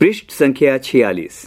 पृष्ठ संख्या 46।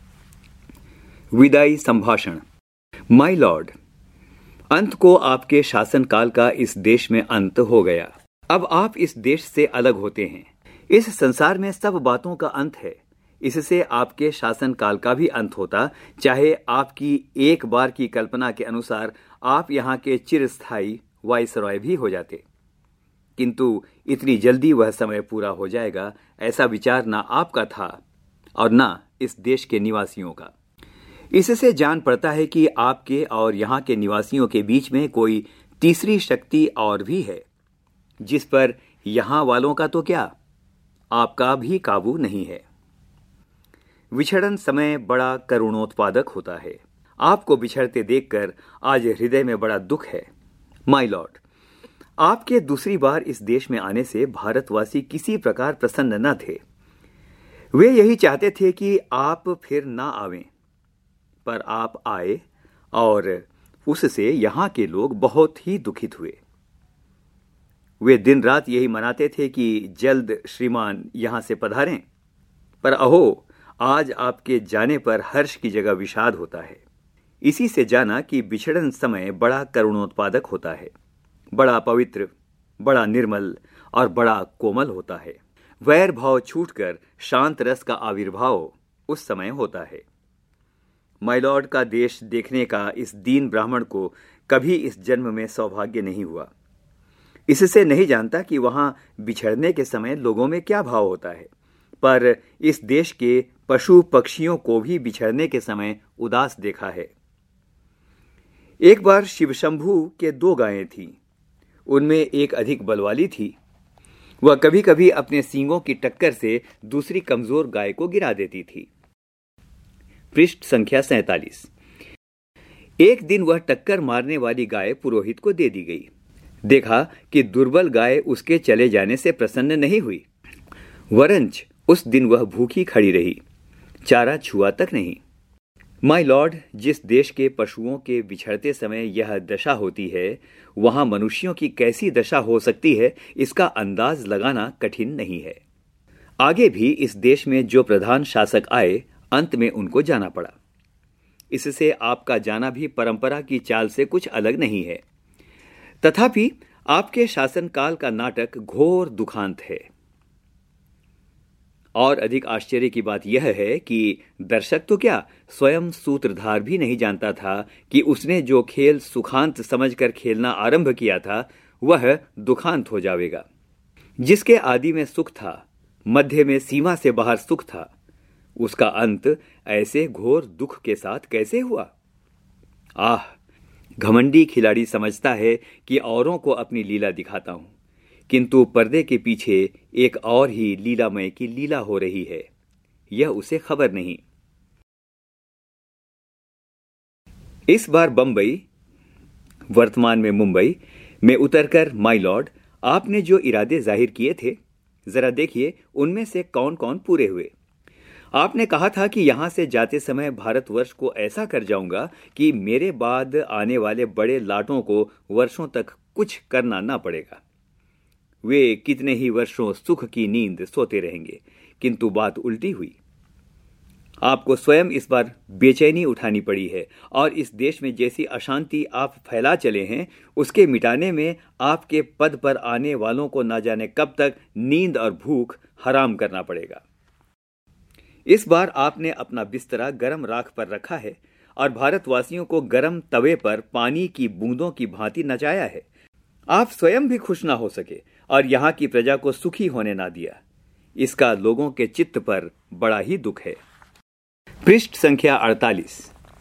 विदाई संभाषण। माय लॉर्ड, अंत को आपके शासनकाल का इस देश में अंत हो गया। अब आप इस देश से अलग होते हैं। इस संसार में सब बातों का अंत है। इससे आपके शासनकाल का भी अंत होता, चाहे आपकी एक बार की कल्पना के अनुसार आप यहाँ के चिरस्थायी वाइसरॉय भी हो जाते। किंतु इतनी जल्दी वह समय पूरा हो जाएगा, ऐसा विचार ना आपका था और ना इस देश के निवासियों का। इससे जान पड़ता है कि आपके और यहाँ के निवासियों के बीच में कोई तीसरी शक्ति और भी है, जिस पर यहाँ वालों का तो क्या, आपका भी काबू नहीं है। विछड़न समय बड़ा करुणोत्पादक होता है। आपको बिछड़ते देखकर आज हृदय में बड़ा दुख है। माय लॉर्ड, आपके दूसरी बार इस देश में आने से भारतवासी किसी प्रकार प्रसन्न न थे। वे यही चाहते थे कि आप फिर ना आवें, पर आप आए और उससे यहाँ के लोग बहुत ही दुखित हुए। वे दिन रात यही मनाते थे कि जल्द श्रीमान यहाँ से पधारें, पर अहो, आज आपके जाने पर हर्ष की जगह विषाद होता है। इसी से जाना कि बिछड़न समय बड़ा करुणोत्पादक होता है, बड़ा पवित्र, बड़ा निर्मल और बड़ा कोमल होता है। वैर भाव छूटकर शांत रस का आविर्भाव उस समय होता है। माय लॉर्ड का देश देखने का इस दीन ब्राह्मण को कभी इस जन्म में सौभाग्य नहीं हुआ। इससे नहीं जानता कि वहां बिछड़ने के समय लोगों में क्या भाव होता है, पर इस देश के पशु पक्षियों को भी बिछड़ने के समय उदास देखा है। एक बार शिवशंभू के 2 गायें थीं। उनमें एक अधिक बलवाली थी। वह कभी कभी अपने सींगों की टक्कर से दूसरी कमजोर गाय को गिरा देती थी। पृष्ठ संख्या 47। एक दिन वह टक्कर मारने वाली गाय पुरोहित को दे दी गई। देखा कि दुर्बल गाय उसके चले जाने से प्रसन्न नहीं हुई, वरंच उस दिन वह भूखी खड़ी रही, चारा छुआ तक नहीं। माय लॉर्ड, जिस देश के पशुओं के बिछड़ते समय यह दशा होती है, वहां मनुष्यों की कैसी दशा हो सकती है, इसका अंदाज लगाना कठिन नहीं है। आगे भी इस देश में जो प्रधान शासक आए, अंत में उनको जाना पड़ा। इससे आपका जाना भी परंपरा की चाल से कुछ अलग नहीं है। तथापि आपके शासनकाल का नाटक घोर दुखांत है। और अधिक आश्चर्य की बात यह है कि दर्शक तो क्या, स्वयं सूत्रधार भी नहीं जानता था कि उसने जो खेल सुखांत समझकर खेलना आरंभ किया था, वह दुखांत हो जाएगा। जिसके आदि में सुख था, मध्य में सीमा से बाहर सुख था, उसका अंत ऐसे घोर दुख के साथ कैसे हुआ? आह, घमंडी खिलाड़ी समझता है कि औरों को अपनी लीला दिखाता हूं, किंतु पर्दे के पीछे एक और ही लीलामय की लीला हो रही है, यह उसे खबर नहीं। इस बार बंबई, वर्तमान में मुंबई में उतरकर माय लॉर्ड, आपने जो इरादे जाहिर किए थे, जरा देखिए उनमें से कौन कौन पूरे हुए। आपने कहा था कि यहां से जाते समय भारतवर्ष को ऐसा कर जाऊंगा कि मेरे बाद आने वाले बड़े लाटों को वर्षों तक कुछ करना ना पड़ेगा। वे कितने ही वर्षों सुख की नींद सोते रहेंगे, किंतु बात उल्टी हुई। आपको स्वयं इस बार बेचैनी उठानी पड़ी है, और इस देश में जैसी अशांति आप फैला चले हैं, उसके मिटाने में आपके पद पर आने वालों को ना जाने कब तक नींद और भूख हराम करना पड़ेगा। इस बार आपने अपना बिस्तरा गरम राख पर रखा है और भारतवासियों को गरम तवे पर पानी की बूंदों की भांति नचाया है। आप स्वयं भी खुश ना हो सके और यहां की प्रजा को सुखी होने ना दिया। इसका लोगों के चित्त पर बड़ा ही दुख है। पृष्ठ संख्या 48।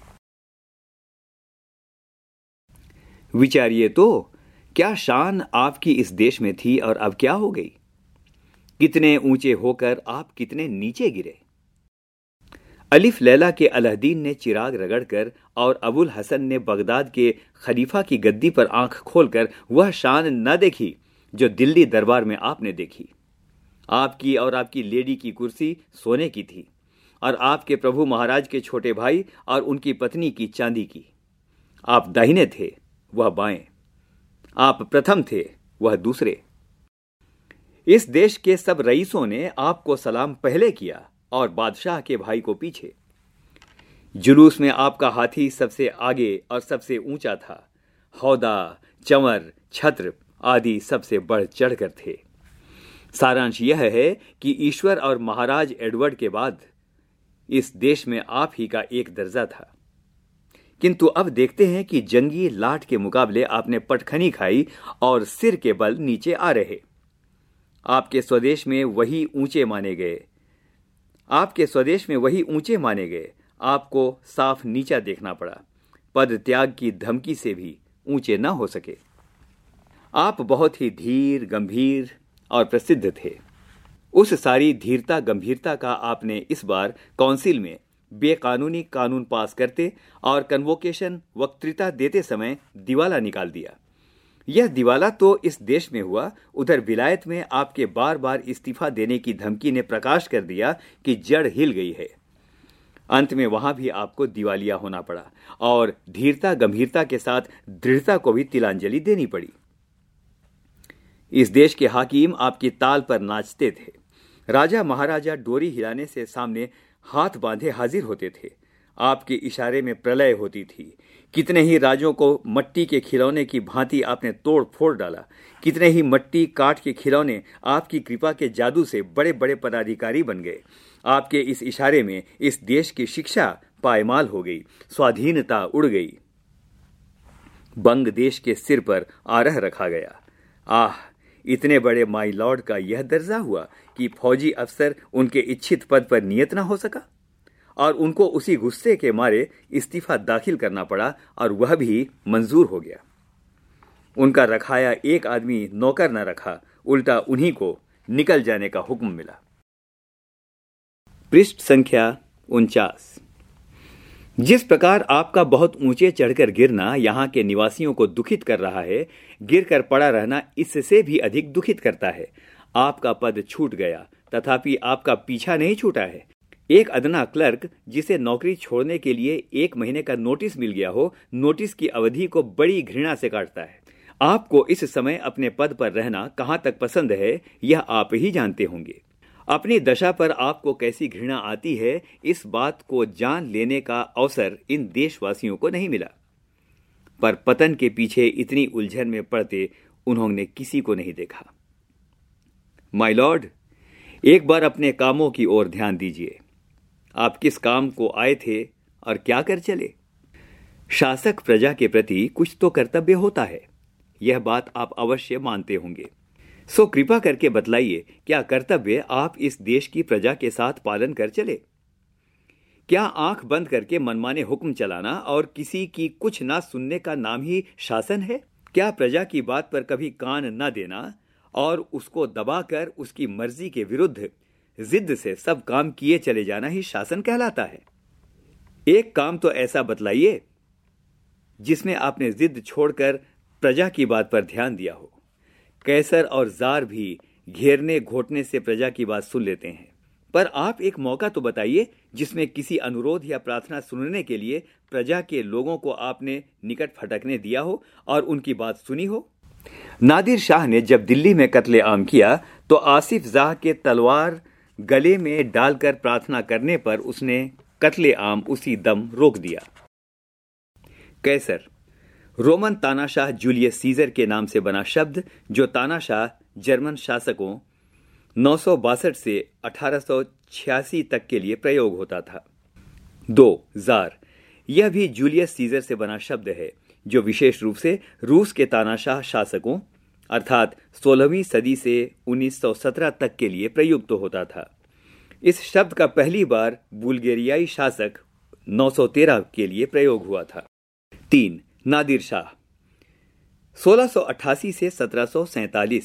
विचारिए तो, क्या शान आपकी इस देश में थी और अब क्या हो गई? कितने ऊंचे होकर आप कितने नीचे गिरे। अलिफ लैला के अलादीन ने चिराग रगड़कर और अबुल हसन ने बगदाद के खलीफा की गद्दी पर आंख खोलकर वह शान न देखी जो दिल्ली दरबार में आपने देखी। आपकी और आपकी लेडी की कुर्सी सोने की थी और आपके प्रभु महाराज के छोटे भाई और उनकी पत्नी की चांदी की। आप दाहिने थे, वह बाएं। आप प्रथम थे, वह दूसरे। इस देश के सब रईसों ने आपको सलाम पहले किया और बादशाह के भाई को पीछे। जुलूस में आपका हाथी सबसे आगे और सबसे ऊंचा था। हौदा, चंवर, छत्र आदि सबसे बढ़ चढ़कर थे। सारांश यह है कि ईश्वर और महाराज एडवर्ड के बाद इस देश में आप ही का एक दर्जा था। किंतु अब देखते हैं कि जंगी लाठ के मुकाबले आपने पटखनी खाई और सिर के बल नीचे आ रहे। आपके स्वदेश में वही ऊंचे माने गए। आपको साफ नीचा देखना पड़ा। पद त्याग की धमकी से भी ऊंचे न हो सके। आप बहुत ही धीर, गंभीर और प्रसिद्ध थे। उस सारी धीरता गंभीरता का आपने इस बार काउंसिल में बेकानूनी कानून पास करते और कन्वोकेशन वक्तृता देते समय दिवाला निकाल दिया। यह दिवाला तो इस देश में हुआ, उधर विलायत में आपके बार बार इस्तीफा देने की धमकी ने प्रकाश कर दिया कि जड़ हिल गई है। अंत में वहां भी आपको दिवालिया होना पड़ा और धीरता गंभीरता के साथ दृढ़ता को भी तिलांजलि देनी पड़ी। इस देश के हाकिम आपकी ताल पर नाचते थे। राजा महाराजा डोरी हिलाने से सामने हाथ बांधे हाजिर होते थे। आपके इशारे में प्रलय होती थी। कितने ही राजों को मट्टी के खिलौने की भांति आपने तोड़ फोड़ डाला। कितने ही मट्टी काठ के खिलौने आपकी कृपा के जादू से बड़े बड़े पदाधिकारी बन गए। आपके इस इशारे में इस देश की शिक्षा पायमाल हो गई, स्वाधीनता उड़ गई, बंग देश के सिर पर आरह रखा गया। आह, इतने बड़े माई लॉर्ड का यह दर्जा हुआ कि फौजी अफसर उनके इच्छित पद पर नियत न हो सका और उनको उसी गुस्से के मारे इस्तीफा दाखिल करना पड़ा और वह भी मंजूर हो गया। उनका रखाया एक आदमी नौकर न रखा, उल्टा उन्हीं को निकल जाने का हुक्म मिला। पृष्ठ संख्या 49। जिस प्रकार आपका बहुत ऊंचे चढ़कर गिरना यहां के निवासियों को दुखित कर रहा है, गिरकर पड़ा रहना इससे भी अधिक दुखित करता है। आपका पद छूट गया, तथापि आपका पीछा नहीं छूटा है। एक अदना क्लर्क जिसे नौकरी छोड़ने के लिए 1 महीने का नोटिस मिल गया हो, नोटिस की अवधि को बड़ी घृणा से काटता है। आपको इस समय अपने पद पर रहना कहां तक पसंद है, यह आप ही जानते होंगे। अपनी दशा पर आपको कैसी घृणा आती है, इस बात को जान लेने का अवसर इन देशवासियों को नहीं मिला। पर पतन के पीछे इतनी उलझन में पड़ते उन्होंने किसी को नहीं देखा। माय लॉर्ड, एक बार अपने कामों की ओर ध्यान दीजिए। आप किस काम को आए थे और क्या कर चले? शासक प्रजा के प्रति कुछ तो कर्तव्य होता है, यह बात आप अवश्य मानते होंगे। सो कृपा करके बतलाइए, क्या कर्तव्य आप इस देश की प्रजा के साथ पालन कर चले? क्या आंख बंद करके मनमाने हुक्म चलाना और किसी की कुछ ना सुनने का नाम ही शासन है? क्या प्रजा की बात पर कभी कान न देना और उसको दबाकर उसकी मर्जी के विरुद्ध जिद से सब काम किए चले जाना ही शासन कहलाता है? एक काम तो ऐसा बतलाइए जिसमें आपने जिद छोड़कर प्रजा की बात पर ध्यान दिया हो। कैसर और जार भी घेरने घोटने से प्रजा की बात सुन लेते हैं, पर आप एक मौका तो बताइए जिसमें किसी अनुरोध या प्रार्थना सुनने के लिए प्रजा के लोगों को आपने निकट फटकने दिया हो और उनकी बात सुनी हो। नादिर शाह ने जब दिल्ली में कत्ले आम किया तो आसिफ जाह के तलवार गले में डालकर प्रार्थना करने पर उसने कत्ले आम उसी दम रोक दिया। कैसर रोमन तानाशाह जूलियस सीजर के नाम से बना शब्द, जो तानाशाह जर्मन शासकों 962 से 1886 तक के लिए प्रयोग होता था। 2. जार, यह भी जूलियस सीजर से बना शब्द है, जो विशेष रूप से रूस के तानाशाह शासकों अर्थात 16वीं सदी से 1917 तक के लिए प्रयुक्त होता था। इस शब्द का पहली बार बुल्गेरियाई शासक 913 के लिए प्रयोग हुआ था। 3. नादिर शाह 1688 से 1747,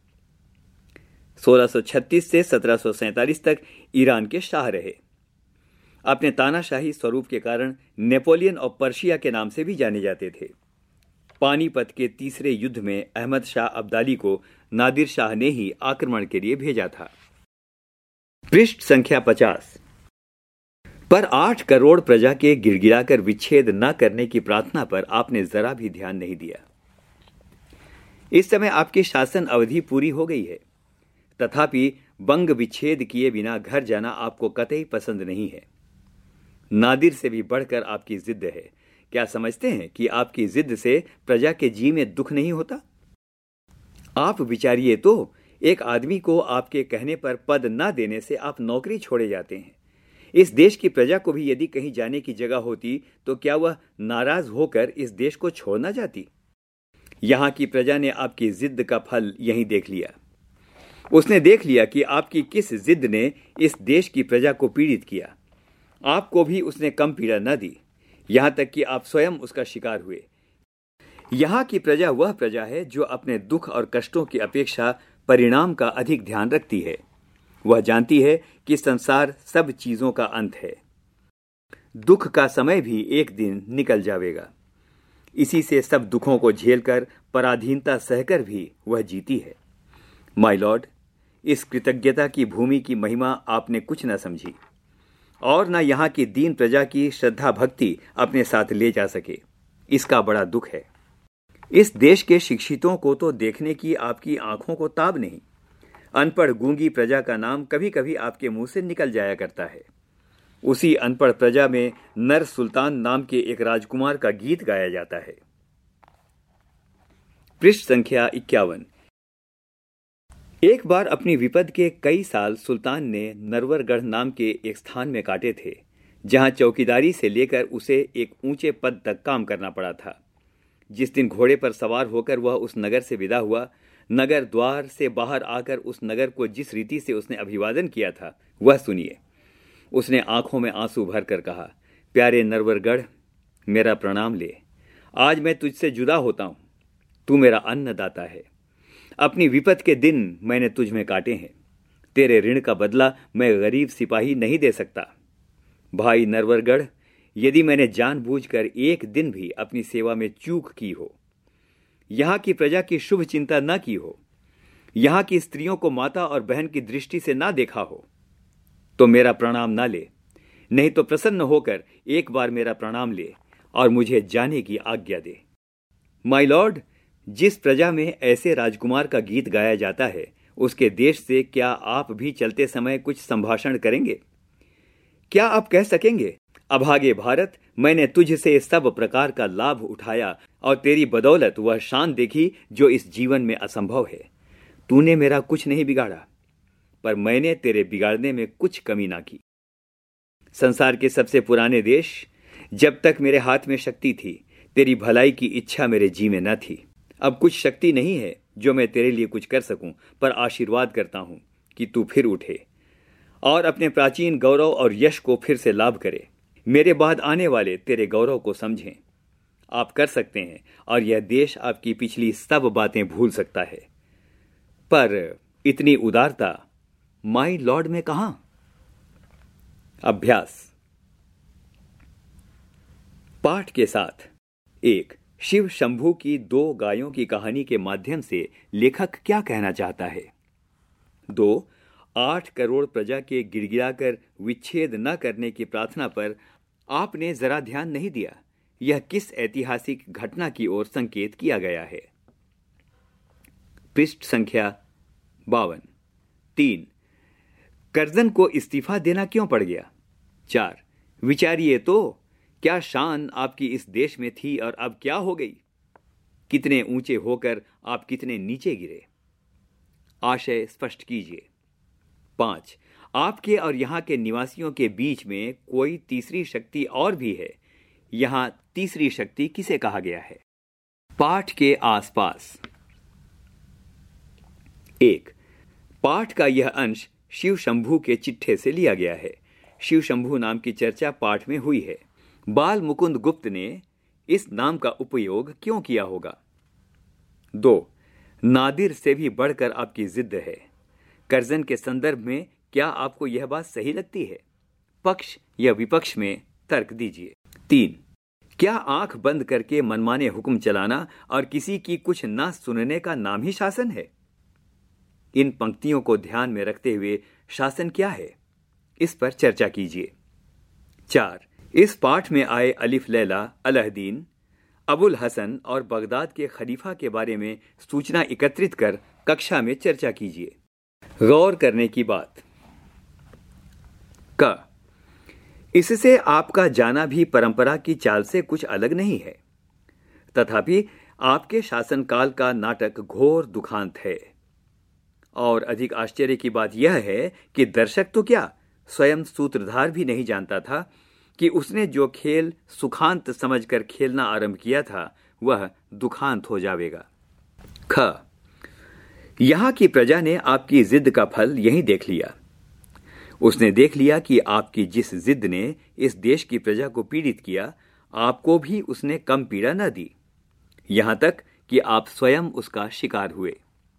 1636 से 1747 तक ईरान के शाह रहे। अपने तानाशाही स्वरूप के कारण नेपोलियन ऑफ पर्शिया के नाम से भी जाने जाते थे। पानीपत के तीसरे युद्ध में अहमद शाह अब्दाली को नादिर शाह ने ही आक्रमण के लिए भेजा था। पृष्ठ संख्या 50। पर 8 करोड़ प्रजा के गिड़गिड़ाकर विच्छेद न करने की प्रार्थना पर आपने जरा भी ध्यान नहीं दिया। इस समय आपकी शासन अवधि पूरी हो गई है, तथापि बंग विच्छेद किए बिना घर जाना आपको कतई पसंद नहीं है। नादिर से भी बढ़कर आपकी जिद है। क्या समझते हैं कि आपकी जिद से प्रजा के जी में दुख नहीं होता? आप विचारिए तो, एक आदमी को आपके कहने पर पद न देने से आप नौकरी छोड़े जाते हैं। इस देश की प्रजा को भी यदि कहीं जाने की जगह होती तो क्या वह नाराज होकर इस देश को छोड़ न जाती? यहां की प्रजा ने आपकी जिद का फल यहीं देख लिया। उसने देख लिया कि आपकी किस जिद ने इस देश की प्रजा को पीड़ित किया। आपको भी उसने कम पीड़ा न दी, यहां तक कि आप स्वयं उसका शिकार हुए। यहां की प्रजा वह प्रजा है जो अपने दुख और कष्टों की अपेक्षा परिणाम का अधिक ध्यान रखती है। वह जानती है कि संसार सब चीजों का अंत है। दुख का समय भी एक दिन निकल जाएगा। इसी से सब दुखों को झेलकर, पराधीनता सहकर भी वह जीती है। माय लॉर्ड, इस कृतज्ञता की भूमि की महिमा आपने कुछ न समझी और न यहां की दीन प्रजा की श्रद्धा भक्ति अपने साथ ले जा सके। इसका बड़ा दुख है। इस देश के शिक्षितों को तो देखने की आपकी आंखों को ताब नहीं। अनपढ़ गूंगी प्रजा का नाम कभी कभी आपके मुंह से निकल जाया करता है। उसी अनपढ़ प्रजा में नर सुल्तान नाम के एक राजकुमार का गीत गाया जाता है। पृष्ठ संख्या 51। एक बार अपनी विपद के कई साल सुल्तान ने नरवरगढ़ नाम के एक स्थान में काटे थे, जहां चौकीदारी से लेकर उसे एक ऊंचे पद तक काम करना पड़ा था। जिस दिन घोड़े पर सवार होकर वह उस नगर से विदा हुआ, नगर द्वार से बाहर आकर उस नगर को जिस रीति से उसने अभिवादन किया था वह सुनिए। उसने आंखों में आंसू भरकर कहा, प्यारे नरवरगढ़, मेरा प्रणाम ले। आज मैं तुझसे जुदा होता हूं। तू मेरा अन्नदाता है। अपनी विपद के दिन मैंने तुझ में काटे हैं। तेरे ऋण का बदला मैं गरीब सिपाही नहीं दे सकता। भाई नरवरगढ़, यदि मैंने जानबूझकर एक दिन भी अपनी सेवा में चूक की हो, यहां की प्रजा की शुभ चिंता न की हो, यहां की स्त्रियों को माता और बहन की दृष्टि से ना देखा हो, तो मेरा प्रणाम ना ले। नहीं तो प्रसन्न होकर एक बार मेरा प्रणाम ले और मुझे जाने की आज्ञा दे। माय लॉर्ड, जिस प्रजा में ऐसे राजकुमार का गीत गाया जाता है, उसके देश से क्या आप भी चलते समय कुछ संभाषण करेंगे? क्या आप कह सकेंगे, अभागे भारत, मैंने तुझसे सब प्रकार का लाभ उठाया और तेरी बदौलत वह शान देखी जो इस जीवन में असंभव है। तूने मेरा कुछ नहीं बिगाड़ा, पर मैंने तेरे बिगाड़ने में कुछ कमी ना की। संसार के सबसे पुराने देश, जब तक मेरे हाथ में शक्ति थी, तेरी भलाई की इच्छा मेरे जी में न थी। अब कुछ शक्ति नहीं है जो मैं तेरे लिए कुछ कर सकूं, पर आशीर्वाद करता हूं कि तू फिर उठे और अपने प्राचीन गौरव और यश को फिर से लाभ करे। मेरे बाद आने वाले तेरे गौरव को समझें। आप कर सकते हैं और यह देश आपकी पिछली सब बातें भूल सकता है, पर इतनी उदारता माय लॉर्ड में कहां? अभ्यास। पाठ के साथ। 1. शिव शंभू की 2 गायों की कहानी के माध्यम से लेखक क्या कहना चाहता है? 2. 8 करोड़ प्रजा के गिड़गिड़ाकर विच्छेद न करने की प्रार्थना पर आपने जरा ध्यान नहीं दिया। यह किस ऐतिहासिक घटना की ओर संकेत किया गया है? पृष्ठ संख्या 52। 3. कर्जन को इस्तीफा देना क्यों पड़ गया? 4. विचारिए तो, क्या शान आपकी इस देश में थी और अब क्या हो गई? कितने ऊंचे होकर आप कितने नीचे गिरे? आशय स्पष्ट कीजिए। 5. आपके और यहां के निवासियों के बीच में कोई तीसरी शक्ति और भी है। यहां तीसरी शक्ति किसे कहा गया है? पाठ के आसपास। 1. पाठ का यह अंश शिव शंभू के चिट्ठे से लिया गया है। शिव शंभू नाम की चर्चा पाठ में हुई है। बाल मुकुंद गुप्त ने इस नाम का उपयोग क्यों किया होगा? 2. नादिर से भी बढ़कर आपकी जिद है। कर्जन के संदर्भ में क्या आपको यह बात सही लगती है? पक्ष या विपक्ष में तर्क दीजिए। 3. क्या आंख बंद करके मनमाने हुक्म चलाना और किसी की कुछ ना सुनने का नाम ही शासन है? इन पंक्तियों को ध्यान में रखते हुए शासन क्या है, इस पर चर्चा कीजिए। 4. इस पाठ में आए अलिफ लैला, अलहदीन, अबुल हसन और बगदाद के खलीफा के बारे में सूचना एकत्रित कर कक्षा में चर्चा कीजिए। गौर करने की बात। क, इससे आपका जाना भी परंपरा की चाल से कुछ अलग नहीं है। तथापि आपके शासनकाल का नाटक घोर दुखांत है। और अधिक आश्चर्य की बात यह है कि दर्शक तो क्या, स्वयं सूत्रधार भी नहीं जानता था कि उसने जो खेल सुखांत समझकर खेलना आरंभ किया था वह दुखांत हो जाएगा। ख, यहां की प्रजा ने आपकी जिद का फल यहीं देख लिया। उसने देख लिया कि आपकी जिस जिद ने इस देश की प्रजा को पीड़ित किया, आपको भी उसने कम पीड़ा न दी, यहां तक कि आप स्वयं उसका शिकार हुए।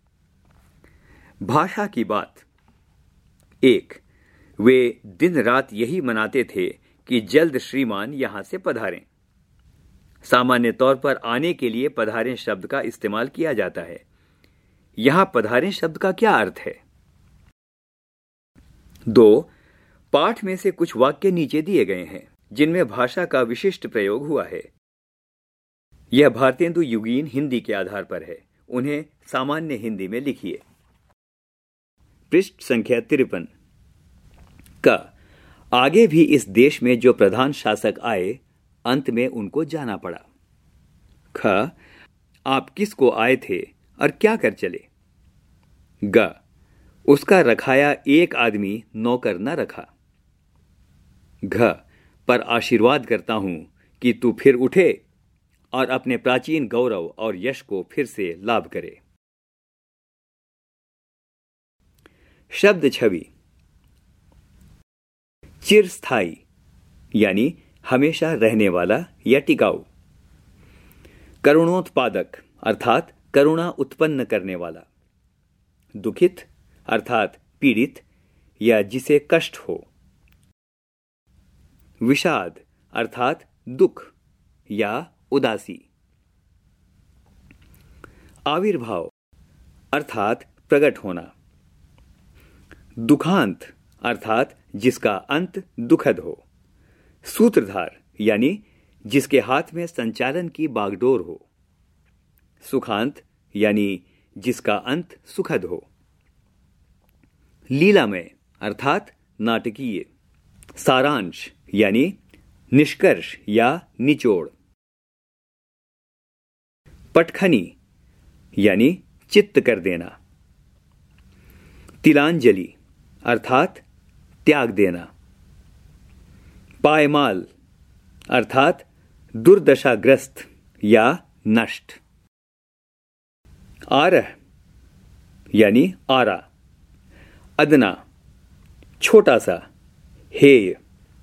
भाषा की बात। 1, वे दिन रात यही मनाते थे कि जल्द श्रीमान यहां से पधारें। सामान्य तौर पर आने के लिए पधारें शब्द का इस्तेमाल किया जाता है। यहां पधारें शब्द का क्या अर्थ है? 2, पाठ में से कुछ वाक्य नीचे दिए गए हैं जिनमें भाषा का विशिष्ट प्रयोग हुआ है। यह भारतेंदु युगीन हिंदी के आधार पर है। उन्हें सामान्य हिंदी में लिखिए। पृष्ठ संख्या 53। का, आगे भी इस देश में जो प्रधान शासक आए, अंत में उनको जाना पड़ा। ख, आप किसको आए थे और क्या कर चले? ग, उसका रखाया एक आदमी नौकर न रखा। घ, पर आशीर्वाद करता हूं कि तू फिर उठे और अपने प्राचीन गौरव और यश को फिर से लाभ करे। शब्द छवि। चिरस्थायी यानी हमेशा रहने वाला या टिकाऊ। करुणोत्पादक अर्थात करुणा उत्पन्न करने वाला। दुखित अर्थात पीड़ित या जिसे कष्ट हो। विषाद अर्थात दुख या उदासी। आविर्भाव अर्थात प्रकट होना। दुखांत अर्थात जिसका अंत दुखद हो। सूत्रधार यानी जिसके हाथ में संचालन की बागडोर हो। सुखांत यानी जिसका अंत सुखद हो। लीलामय अर्थात नाटकीय। सारांश यानी निष्कर्ष या निचोड़। पटखनी यानी चित्त कर देना। तिलांजलि अर्थात त्याग देना। पायमाल अर्थात दुर्दशाग्रस्त या नष्ट। आरह यानी आरा। अदना छोटा सा, हेय।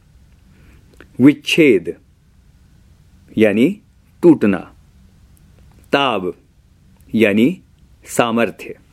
विच्छेद यानी टूटना। ताब यानी सामर्थ्य।